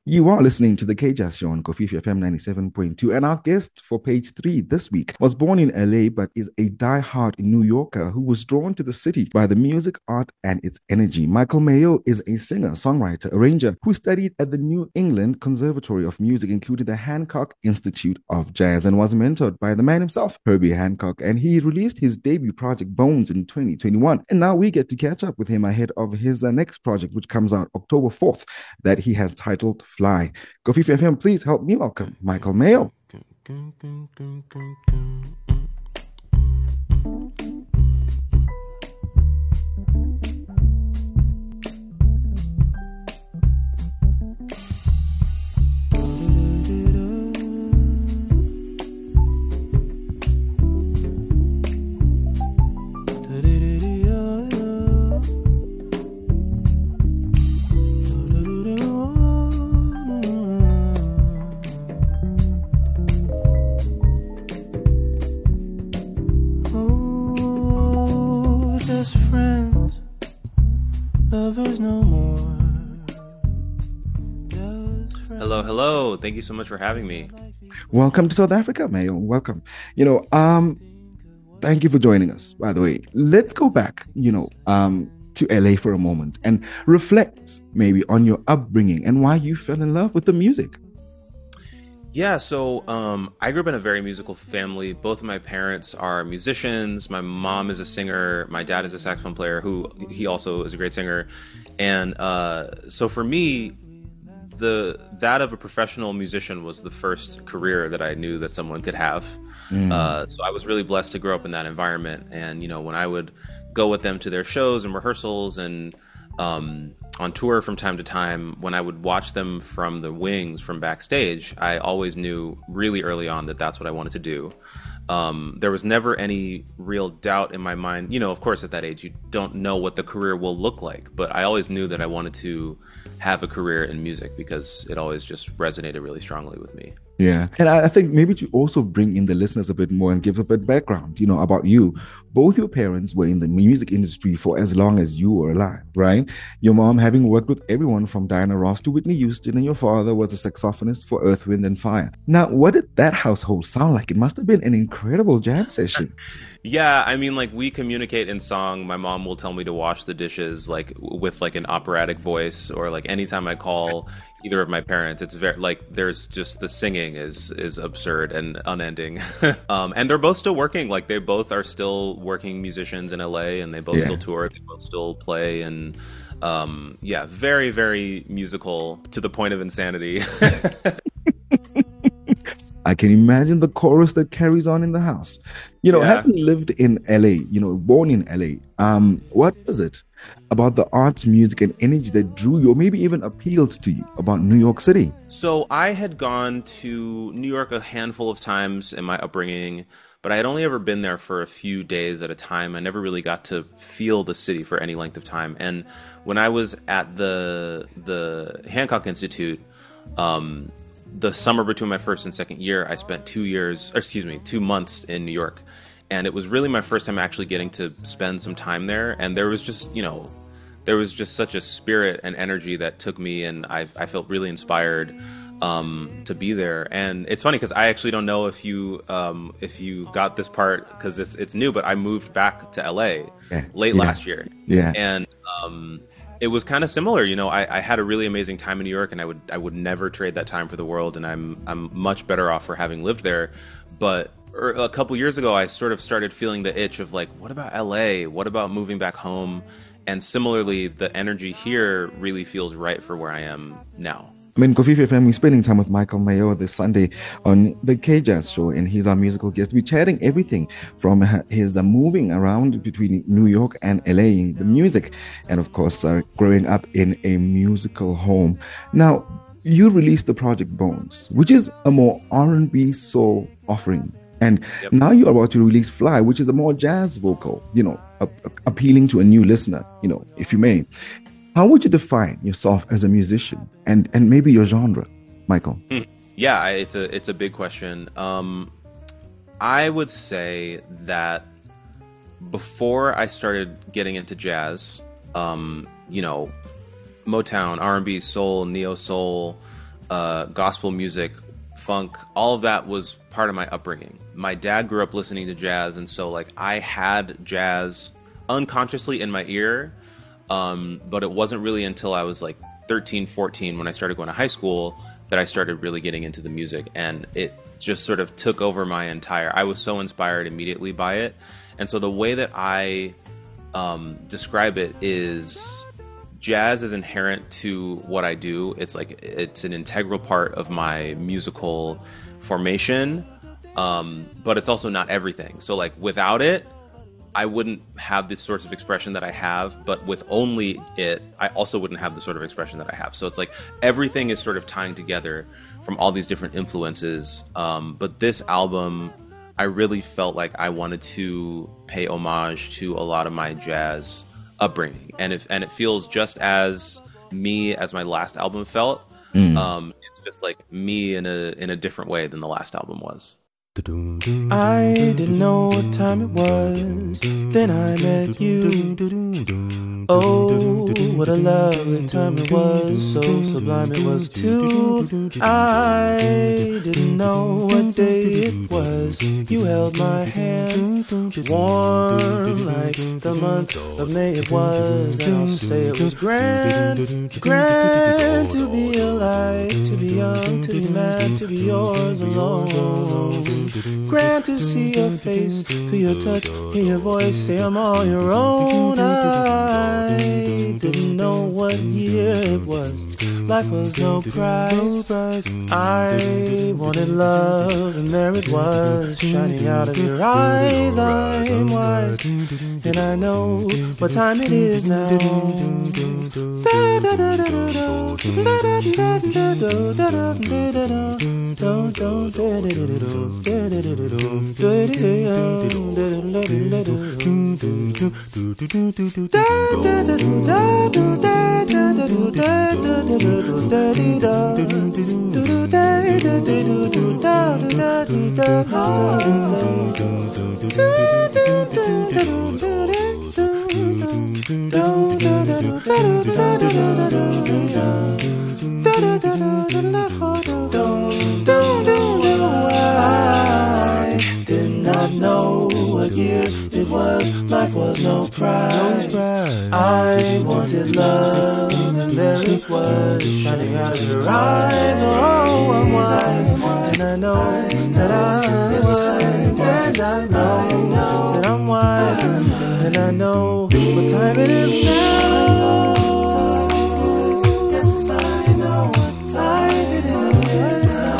You are listening to the K-Jazz Show on Kofifi FM 97.2. And our guest for page three this week was born in LA, but is a die-hard New Yorker who was drawn to the city by the music, art, and its energy. Michael Mayo is a singer, songwriter, arranger who studied at the New England Conservatory of Music, including the Hancock Institute of Jazz, and was mentored by the man himself, Herbie Hancock. And he released his debut project, Bones, in 2021. And now we get to catch up with him ahead of his next project, which comes out October 4th, that he has titled Fly. Kofifi FM, please help me welcome Michael Mayo. Hello. Thank you so much for having me. Welcome to South Africa, Mayo. Welcome. Thank you for joining us, by the way. Let's go back, to LA for a moment and reflect maybe on your upbringing and why you fell in love with the music. Yeah, so I grew up in a very musical family. Both of my parents are musicians. My mom is a singer. My dad is a saxophone player he also is a great singer. And so for me, that of a professional musician was the first career that I knew that someone could have. So I was really blessed to grow up in that environment. And, when I would go with them to their shows and rehearsals and on tour from time to time, when I would watch them from the wings, from backstage, I always knew really early on that that's what I wanted to do. There was never any real doubt in my mind. Of course, at that age, you don't know what the career will look like, but I always knew that I wanted to have a career in music because it always just resonated really strongly with me. Yeah. And I think maybe to also bring in the listeners a bit more and give a bit background, about you. Both your parents were in the music industry for as long as you were alive, right? Your mom having worked with everyone from Diana Ross to Whitney Houston, and your father was a saxophonist for Earth, Wind and Fire. Now, what did that household sound like? It must have been an incredible jam session. Yeah, I mean, we communicate in song. My mom will tell me to wash the dishes with an operatic voice, or anytime I call either of my parents, it's very there's just the singing is absurd and unending. And they're both still working. They both are still working musicians in LA, and they both still tour. They both still play, and very, very musical to the point of insanity. I can imagine the chorus that carries on in the house. Having lived in LA, born in LA, what was it about the arts, music, and energy that drew you, or maybe even appealed to you about New York City? So I had gone to New York a handful of times in my upbringing, but I had only ever been there for a few days at a time. I never really got to feel the city for any length of time. And when I was at the Hancock Institute, the summer between my first and second year, I spent 2 months in New York. And it was really my first time actually getting to spend some time there. And there was just such a spirit and energy that took me, and I felt really inspired to be there. And it's funny because I actually don't know if you got this part because it's new, but I moved back to LA late last year. Yeah. And it was kind of similar. I had a really amazing time in New York, and I would never trade that time for the world. And I'm much better off for having lived there. But a couple years ago, I sort of started feeling the itch of what about LA? What about moving back home? And similarly, the energy here really feels right for where I am now. I mean, Kofifi FM, we're spending time with Michael Mayo this Sunday on the K-Jazz Show, and he's our musical guest. We're chatting everything from his moving around between New York and LA, the music, and of course, growing up in a musical home. Now, you released the project Bones, which is a more R&B soul offering. And now you're about to release Fly, which is a more jazz vocal, appealing to a new listener, if you may. How would you define yourself as a musician and maybe your genre, Michael? Yeah, it's a big question. I would say that before I started getting into jazz, Motown, R&B, soul, neo soul, gospel music, funk, all of that was part of my upbringing. My dad grew up listening to jazz, and so like I had jazz unconsciously in my ear, but it wasn't really until I was like 13, 14 when I started going to high school that I started really getting into the music, and it just sort of took over my entire... I was so inspired immediately by it. And so the way that I describe it is jazz is inherent to what I do. It's like it's an integral part of my musical formation, but it's also not everything. So like without it, I wouldn't have the sorts of expression that I have, but with only it, I also wouldn't have the sort of expression that I have. So it's like everything is sort of tying together from all these different influences. But this album, I really felt like I wanted to pay homage to a lot of my jazz upbringing, and it feels just as me as my last album felt. It's just like me in a different way than the last album was. I didn't know what time it was, then I met you. Oh, what a lovely time it was, so sublime it was too. I didn't know what day it was, you held my hand, warm like the month of May it was. And I'll say it was grand, grand to be alive, to be young, to be mad, to be yours alone. Grand to see your face, feel your touch, hear your voice, say I'm all your own. I didn't know what year it was, life was no prize. I wanted love, and there it was, shining out of your eyes. I'm wise, and I know what time it is now. I did not know what year it was, life was no prize. I wanted love, and there it was, shining out of your eyes. Oh, I'm wise, and I know that I'm wise, and I know that I'm wise, and I know what time it is now. Yes, I know what time it is now.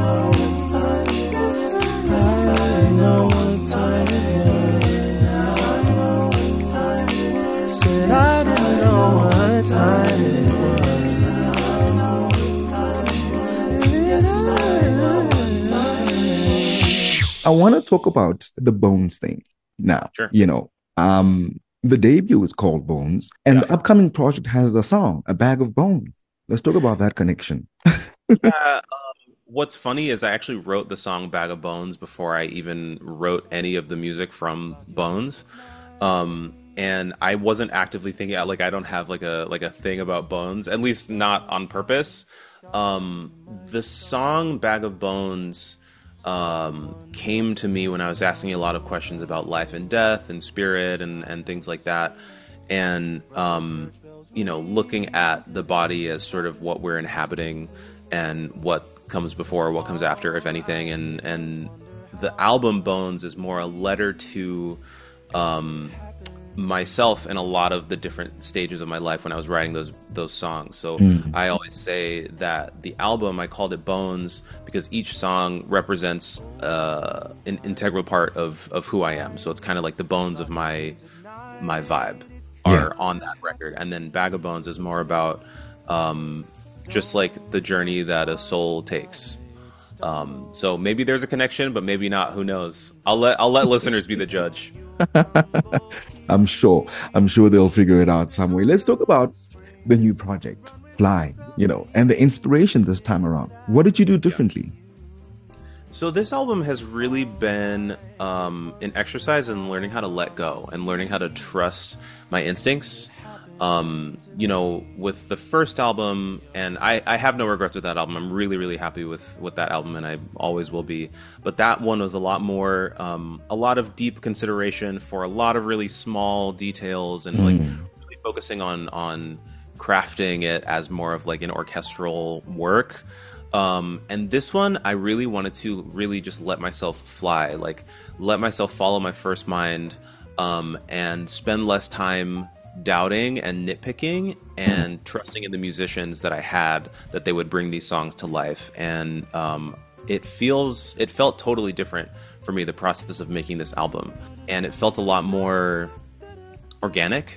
I know what time it is now. I know what time it is. Said I didn't know what time it was. I know what time it is. Yes, I know what time it is. I want to talk about the Bones thing now. Sure. You know, the debut is called Bones, and the upcoming project has a song, A Bag of Bones. Let's talk about that connection. Yeah, what's funny is I actually wrote the song Bag of Bones before I even wrote any of the music from Bones. And I wasn't actively thinking, like, I don't have like a thing about bones, at least not on purpose. The song Bag of Bones came to me when I was asking a lot of questions about life and death and spirit and things like that. And, you know, looking at the body as sort of what we're inhabiting and what comes before, what comes after, if anything. And the album Bones is more a letter to myself and a lot of the different stages of my life when I was writing those songs. So I always say that the album, I called it Bones because each song represents an integral part of who I am. So it's kind of like the bones of my vibe are on that record. And then Bag of Bones is more about just like the journey that a soul takes. So maybe there's a connection, but maybe not. Who knows? I'll let listeners be the judge. I'm sure they'll figure it out some way. Let's talk about the new project, Fly, you know, and the inspiration this time around. What did you do differently? So this album has really been an exercise in learning how to let go and learning how to trust my instincts. You know, with the first album, and I have no regrets with that album. I'm really, really happy with that album, and I always will be. But that one was a lot more, a lot of deep consideration for a lot of really small details, and like really focusing on crafting it as more of like an orchestral work. And this one, I really wanted to really just let myself fly, like let myself follow my first mind, and spend less time doubting and nitpicking and trusting in the musicians that I had, that they would bring these songs to life. And it felt totally different for me, the process of making this album, and it felt a lot more organic.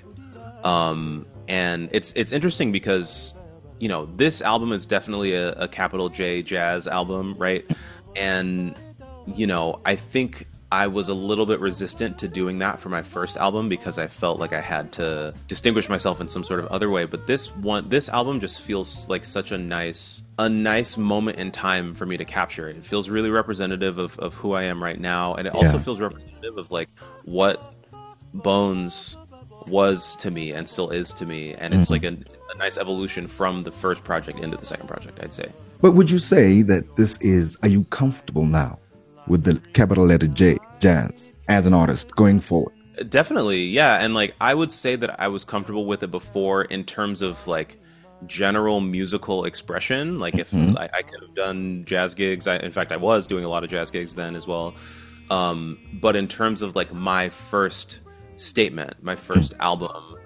And it's interesting because, you know, this album is definitely a capital J jazz album, right? And, you know, I think I was a little bit resistant to doing that for my first album because I felt like I had to distinguish myself in some sort of other way. But this album just feels like such a nice moment in time for me to capture. It feels really representative of who I am right now. And it also feels representative of like what Bones was to me and still is to me. And it's like a nice evolution from the first project into the second project, I'd say. But would you say that are you comfortable now with the capital letter J, jazz, as an artist going forward? Definitely, yeah. And like, I would say that I was comfortable with it before in terms of like general musical expression. Like if I could have done jazz gigs, in fact, I was doing a lot of jazz gigs then as well. But in terms of like my first statement, my first album,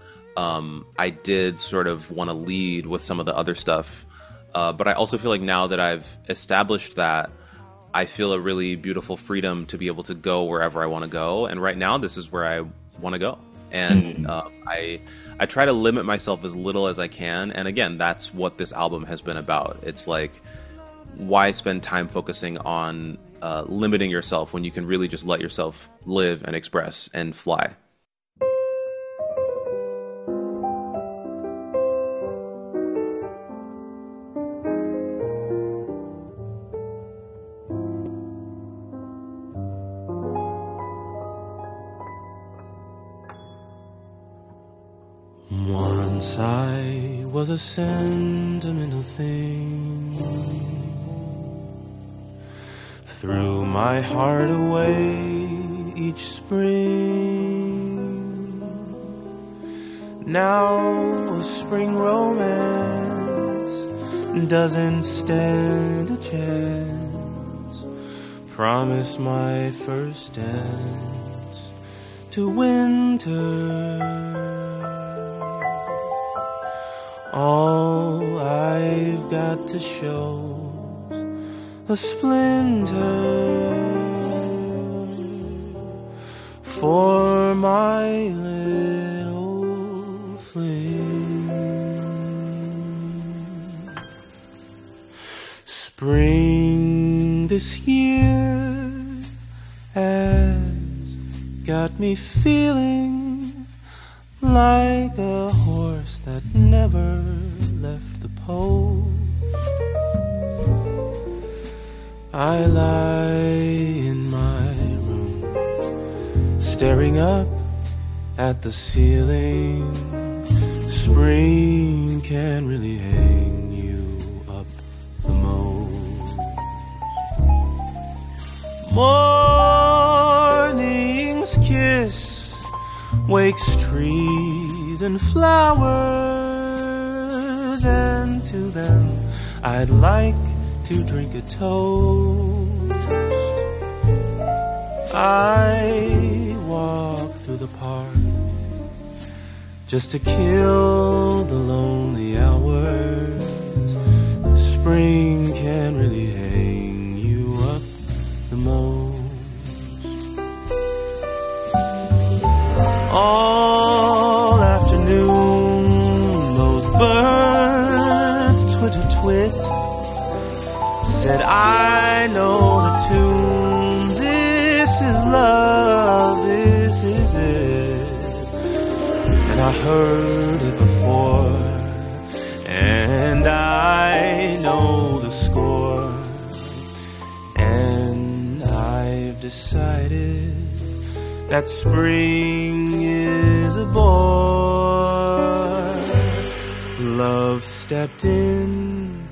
I did sort of want to lead with some of the other stuff. But I also feel like now that I've established that, I feel a really beautiful freedom to be able to go wherever I want to go. And right now, this is where I want to go. And I try to limit myself as little as I can. And again, that's what this album has been about. It's like, why spend time focusing on limiting yourself when you can really just let yourself live and express and fly? Once I was a sentimental thing, threw my heart away each spring. Now a spring romance doesn't stand a chance. Promised my first dance to winter. All I've got to show's a splinter for my little fling. Spring this year has got me feeling like a horse that never left the post. I lie in my room, staring up at the ceiling. Spring can really hang you up the most. Morning's kiss wakes trees and flowers, and to them I'd like to drink a toast. I walk through the park just to kill the lonely hours. Spring can really hang you up the most. All afternoon, those birds twit, said I know the tune. This is love, this is it. And I heard it before, and I know the score. And I've decided that spring is a boy. stepped in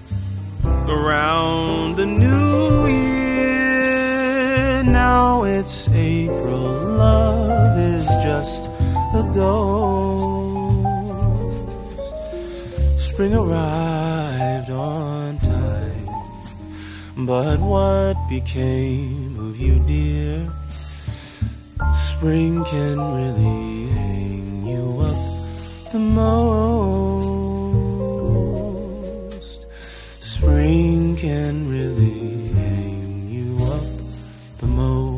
around the new year. Now it's April, love is just a ghost. Spring arrived on time, but what became of you, dear? Spring can really hang you up the most. Spring can really hang you up the most.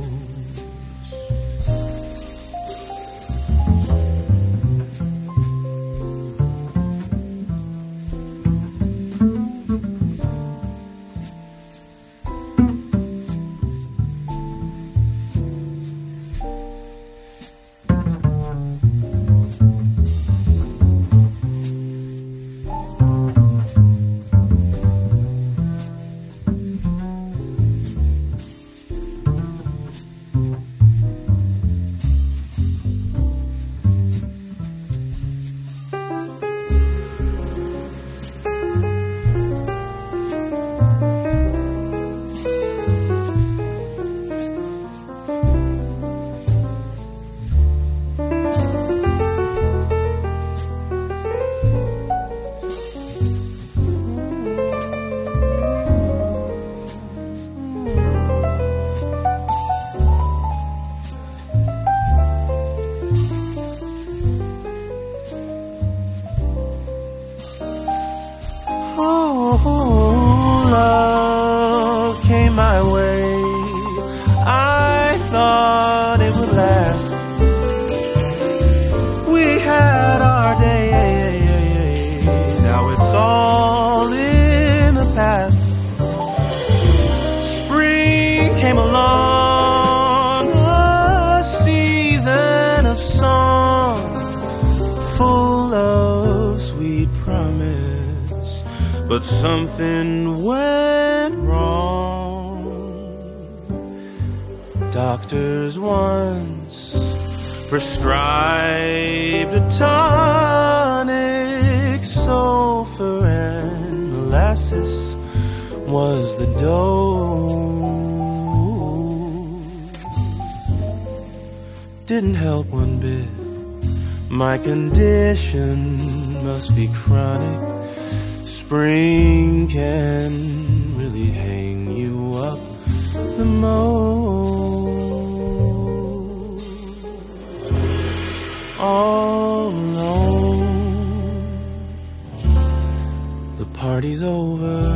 Love came my way. I thought it would last. We had our day. Now it's all in the past. Spring came along, a season of song, full of sweet promise. But something went wrong. Doctors once prescribed a tonic. Sulfur and molasses was the dose. Didn't help one bit. My condition must be chronic. Spring can really hang you up the most. All alone, the party's over.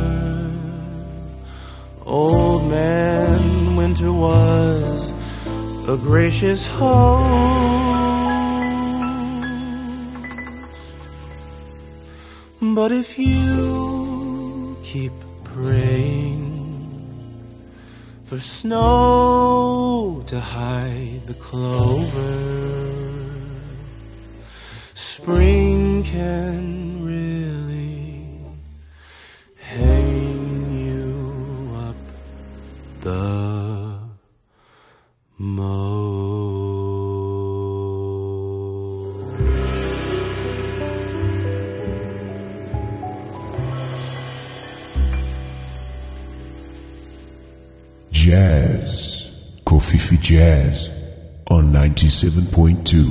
Old man Winter was a gracious host. But if you keep praying for snow to hide the clover, spring can really hang you up the most. Jazz, Kofifi Jazz on 97.2.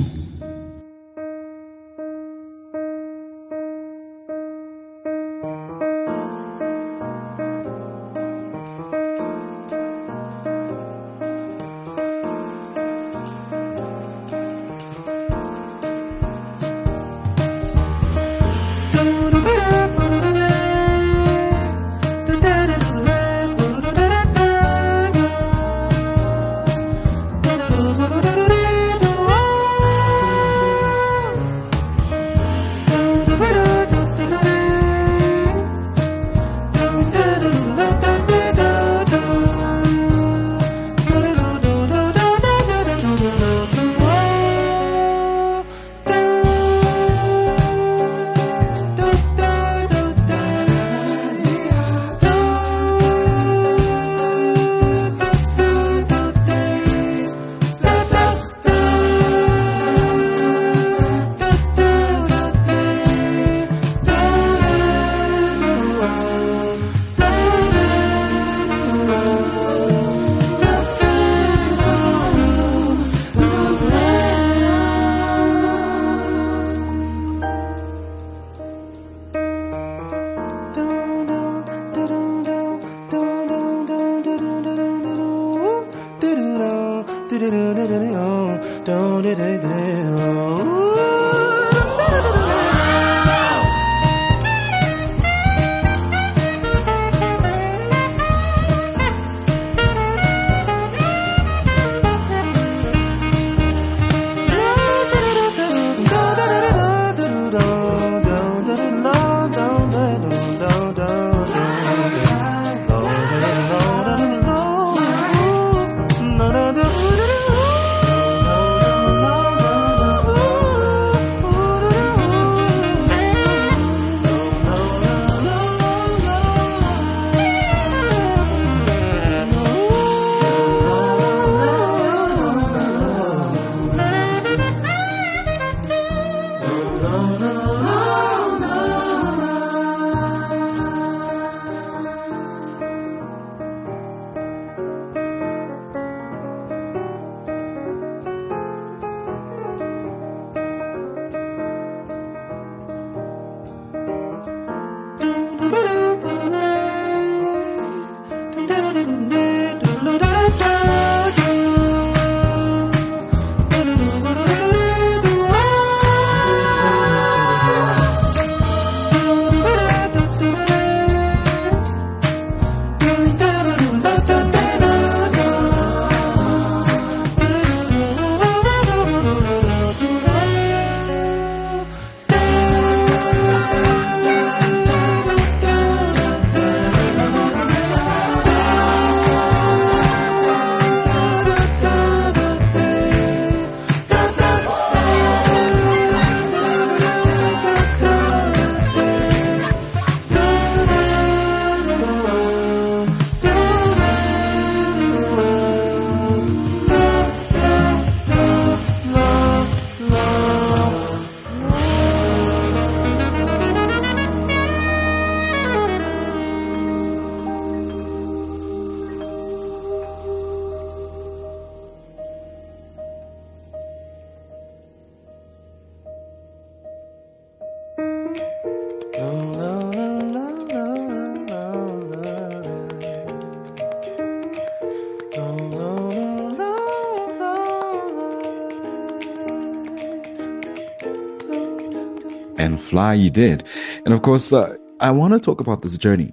And fly you did. And of course, I want to talk about this journey.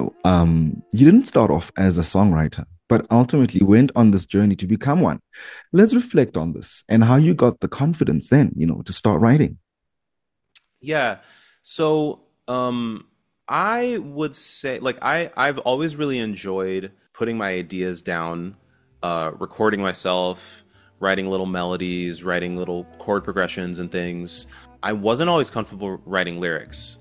You didn't start off as a songwriter, but ultimately went on this journey to become one. Let's reflect on this and how you got the confidence then, to start writing. Yeah. So I would say, I've always really enjoyed putting my ideas down, recording myself, writing little melodies, writing little chord progressions and things. I wasn't always comfortable writing lyrics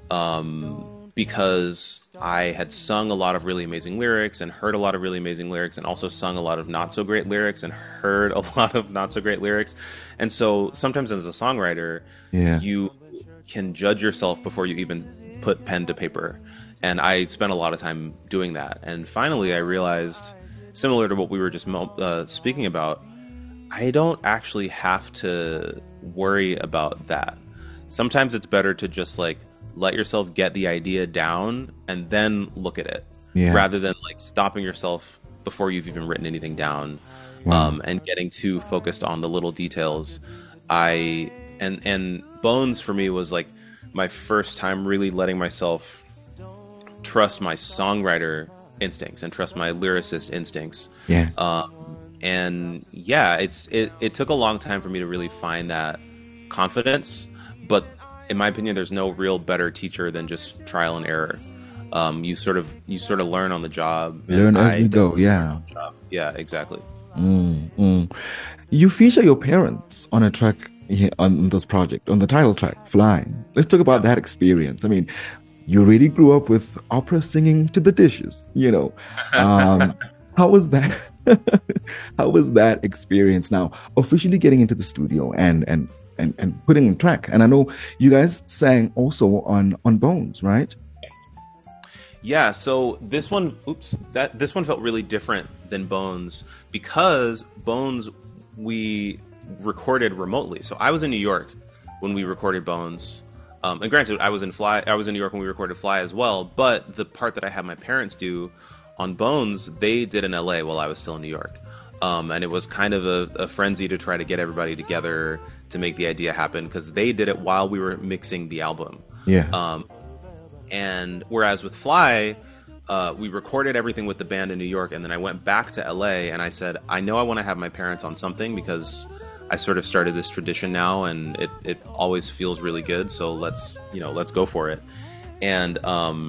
because I had sung a lot of really amazing lyrics and heard a lot of really amazing lyrics, and also sung a lot of not so great lyrics and heard a lot of not so great lyrics. And so sometimes as a songwriter, you can judge yourself before you even put pen to paper. And I spent a lot of time doing that. And finally, I realized, similar to what we were just speaking about, I don't actually have to worry about that. Sometimes it's better to just let yourself get the idea down and then look at it, rather than stopping yourself before you've even written anything down. Wow. And getting too focused on the little details. And Bones for me was my first time really letting myself trust my songwriter instincts and trust my lyricist instincts. It took a long time for me to really find that confidence, but in my opinion, there's no real better teacher than just trial and error. You sort of learn on the job. Learn as we go. Yeah. Yeah, exactly. You feature your parents on a track here on this project, on the title track, Fly. Let's talk about that experience. I mean, you really grew up with opera singing to the dishes, How was that? How was that experience now officially getting into the studio and putting on track? And I know you guys sang also on Bones, right? Yeah, so this one felt really different than Bones because Bones we recorded remotely. So I was in New York when we recorded Bones. And granted, I was in New York when we recorded Fly as well, but the part that I had my parents do on Bones, they did in LA while I was still in New York. And it was kind of a frenzy to try to get everybody together to make the idea happen, because they did it while we were mixing the album. Yeah. And whereas with Fly, we recorded everything with the band in New York, and then I went back to LA and I said, I know I want to have my parents on something, because I sort of started this tradition now, and it always feels really good. So let's go for it. And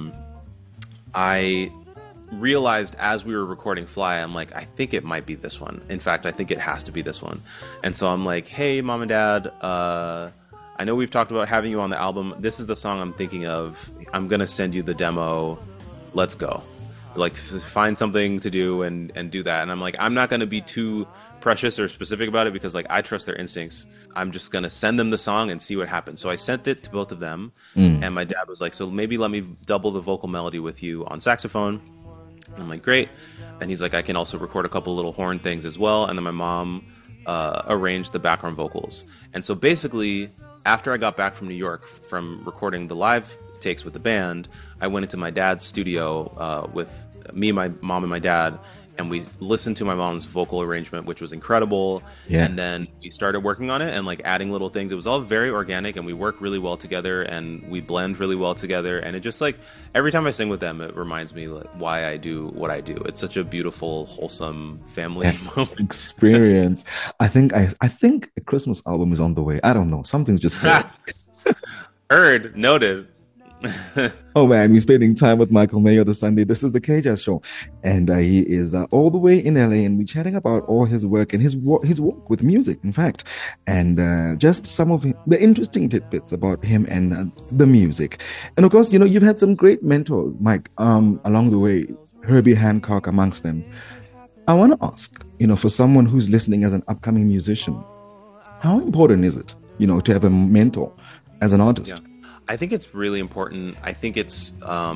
I realized as we were recording Fly, I'm like, I think it might be this one. In fact, I think it has to be this one. And so I'm like, hey, mom and dad, I know we've talked about having you on the album. This is the song I'm thinking of. I'm going to send you the demo. Let's go. Like, find something to do and do that. And I'm like, I'm not going to be too precious or specific about it, because like I trust their instincts. I'm just going to send them the song and see what happens. So I sent it to both of them. And my dad was like, so maybe let me double the vocal melody with you on saxophone. And I'm like, great. And he's like, I can also record a couple little horn things as well. And then my mom arranged the background vocals. And so basically, after I got back from New York from recording the live takes with the band, I went into my dad's studio with me, my mom, and my dad, and we listened to my mom's vocal arrangement, which was incredible. Yeah. And then we started working on it and like adding little things. It was all very organic, and we work really well together, and we blend really well together. And it just like, every time I sing with them, it reminds me like why I do what I do. It's such a beautiful, wholesome family moment. Experience. I think a Christmas album is on the way. I don't know. Something's just said. Heard, noted. Oh man, we're spending time with Michael Mayo this Sunday. This is the KJazz Show, and he is all the way in LA, and we're chatting about all his work and his work with music, in fact, and just some of the interesting tidbits about him and the music. And of course, you've had some great mentors, Mike, along the way, Herbie Hancock amongst them. I want to ask, for someone who's listening as an upcoming musician, how important is it, to have a mentor as an artist? Yeah. I think it's really important. I think it's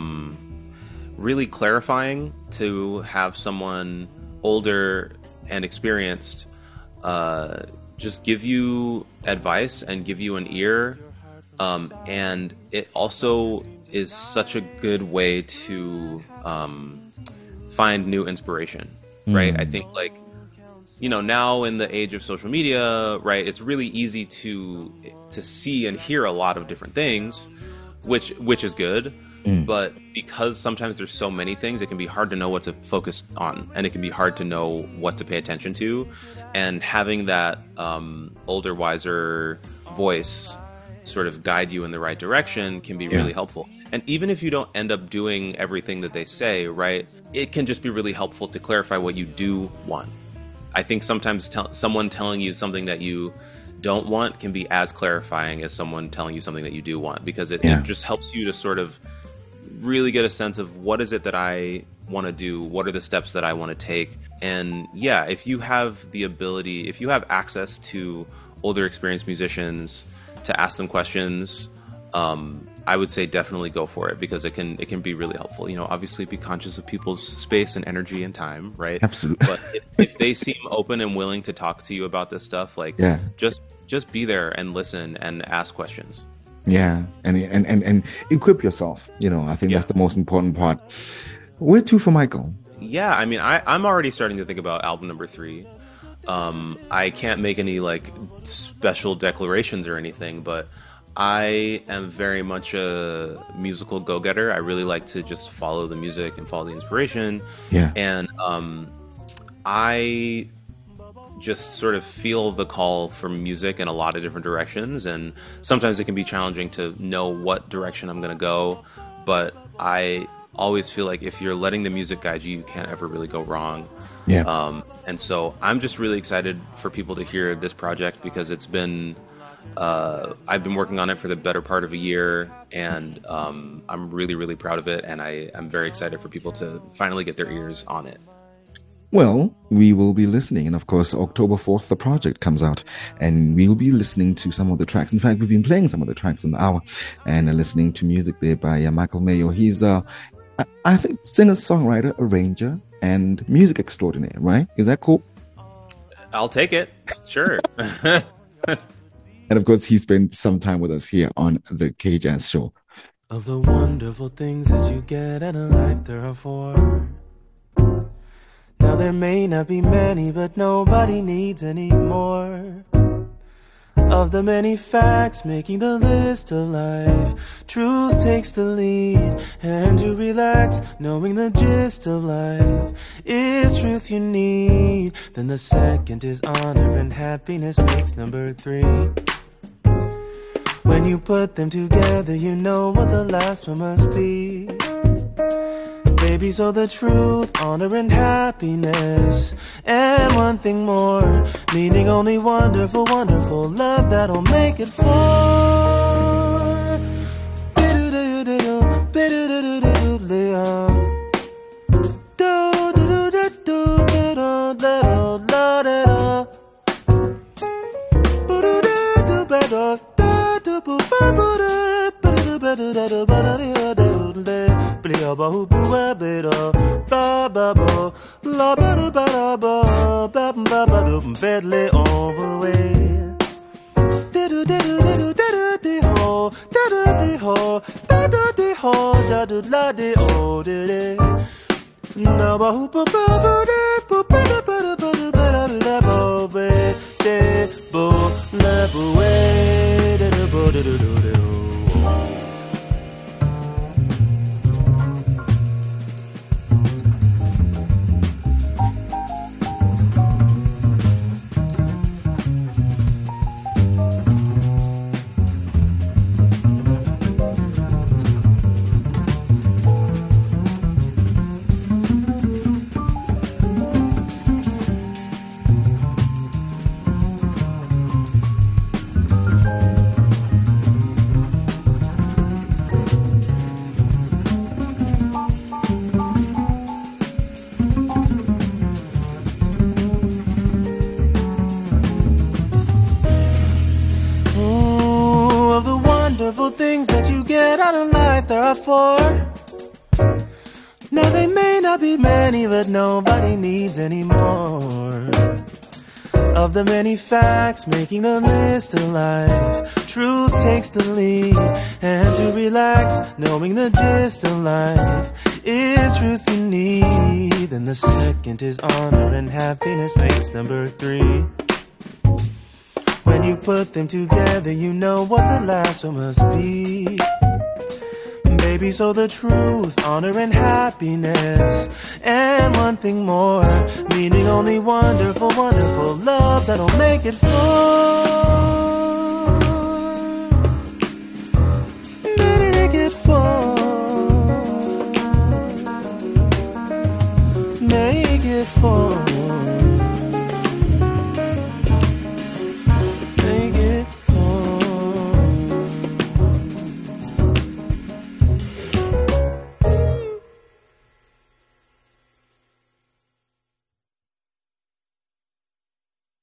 really clarifying to have someone older and experienced just give you advice and give you an ear. And it also is such a good way to find new inspiration, right? I think like, now in the age of social media, right, it's really easy to see and hear a lot of different things, which is good. But because sometimes there's so many things, it can be hard to know what to focus on, and it can be hard to know what to pay attention to. And having that older, wiser voice sort of guide you in the right direction can be really helpful. And even if you don't end up doing everything that they say, right, it can just be really helpful to clarify what you do want. I think sometimes someone telling you something that you don't want can be as clarifying as someone telling you something that you do want, because it just helps you to sort of really get a sense of what is it that I want to do, what are the steps that I want to take. And yeah, if you have the ability, if you have access to older experienced musicians to ask them questions, I would say definitely go for it, because it can be really helpful. Obviously be conscious of people's space and energy and time, right? Absolutely. But if they seem open and willing to talk to you about this stuff, like just be there and listen and ask questions. Yeah, and equip yourself. I think that's the most important part. Where to for Michael? Yeah, I mean, I'm already starting to think about album number 3. I can't make any like special declarations or anything, but I am very much a musical go-getter. I really like to just follow the music and follow the inspiration. Yeah. And I just sort of feel the call for music in a lot of different directions, and sometimes it can be challenging to know what direction I'm going to go, but I always feel like if you're letting the music guide you, you can't ever really go wrong. Yeah. And so I'm just really excited for people to hear this project, because it's been I've been working on it for the better part of a year, and I'm really, really proud of it, and I'm very excited for people to finally get their ears on it. Well, we will be listening, and of course, October 4th, the project comes out, and we'll be listening to some of the tracks. In fact, we've been playing some of the tracks in the hour, and listening to music there by Michael Mayo. He's, I think, singer, songwriter, arranger, and music extraordinaire, right? Is that cool? I'll take it. Sure. And of course, he spent some time with us here on the KJazz Show. Of the wonderful things that you get in a life, there are 4. Now there may not be many, but nobody needs any more of the many facts making the list of life. Truth takes the lead, and to relax, knowing the gist of life is truth you need. Then the second is honor, and happiness makes number 3. When you put them together, you know what the last one must be. Baby, so the truth, honor, and happiness, and one thing more, meaning only wonderful, wonderful love that'll make it four. Bedly overweight. Things that you get out of life, there are 4. Now they may not be many, but nobody needs any more of the many facts making the list of life. Truth takes the lead, and to relax, knowing the gist of life is truth you need. Then the second is honor, and happiness makes number 3. When you put them together, you know what the last one must be. Baby, so the truth, honor, and happiness, and one thing more, meaning only wonderful, wonderful love that'll make it four. Make it four. Make it four.